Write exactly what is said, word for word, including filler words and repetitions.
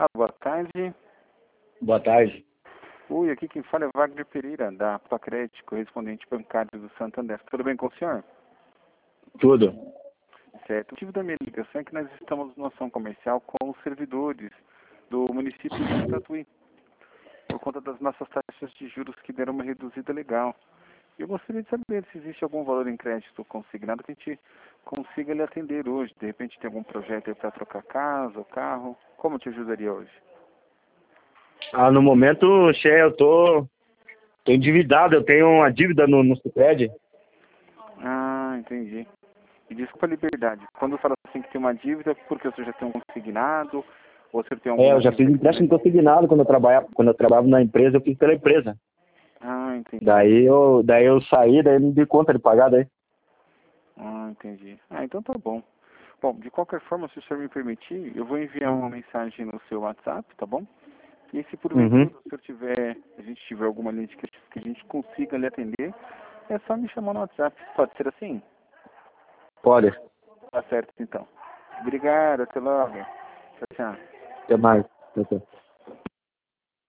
Ah, boa tarde. Boa tarde. Oi, aqui quem fala é Wagner Pereira, da Procred, correspondente bancário do Santander. Tudo bem com o senhor? Tudo. Certo. O motivo da minha ligação é que nós estamos numa ação comercial com os servidores do município de Tatuí, por conta das nossas taxas de juros que deram uma reduzida legal. Eu gostaria de saber se existe algum valor em crédito consignado que a gente consiga lhe atender hoje. De repente tem algum projeto aí para trocar casa ou carro. Como eu te ajudaria hoje? Ah, no momento, Che, eu tô, tô endividado, eu tenho uma dívida no, no Sicredi. Ah, entendi. E desculpa a liberdade. Quando fala assim que tem uma dívida, porque você já tem um consignado, ou você tem É, alguma eu já fiz dívida que empréstimo também... consignado quando eu trabalhava, quando eu trabalhava na empresa, eu fiz pela empresa. Ah, entendi. Daí eu, daí eu saí, daí não dei conta de pagar daí. Ah, entendi. Ah, então tá bom. Bom, de qualquer forma, se o senhor me permitir, eu vou enviar uma mensagem no seu WhatsApp, tá bom? E se porventura Uhum. o senhor tiver, a gente tiver alguma linha de crédito que a gente consiga lhe atender, é só me chamar no WhatsApp. Pode ser assim? Pode. Tá certo, então. Obrigado, até logo. Tchau, tchau. Até mais. Tchau, tchau.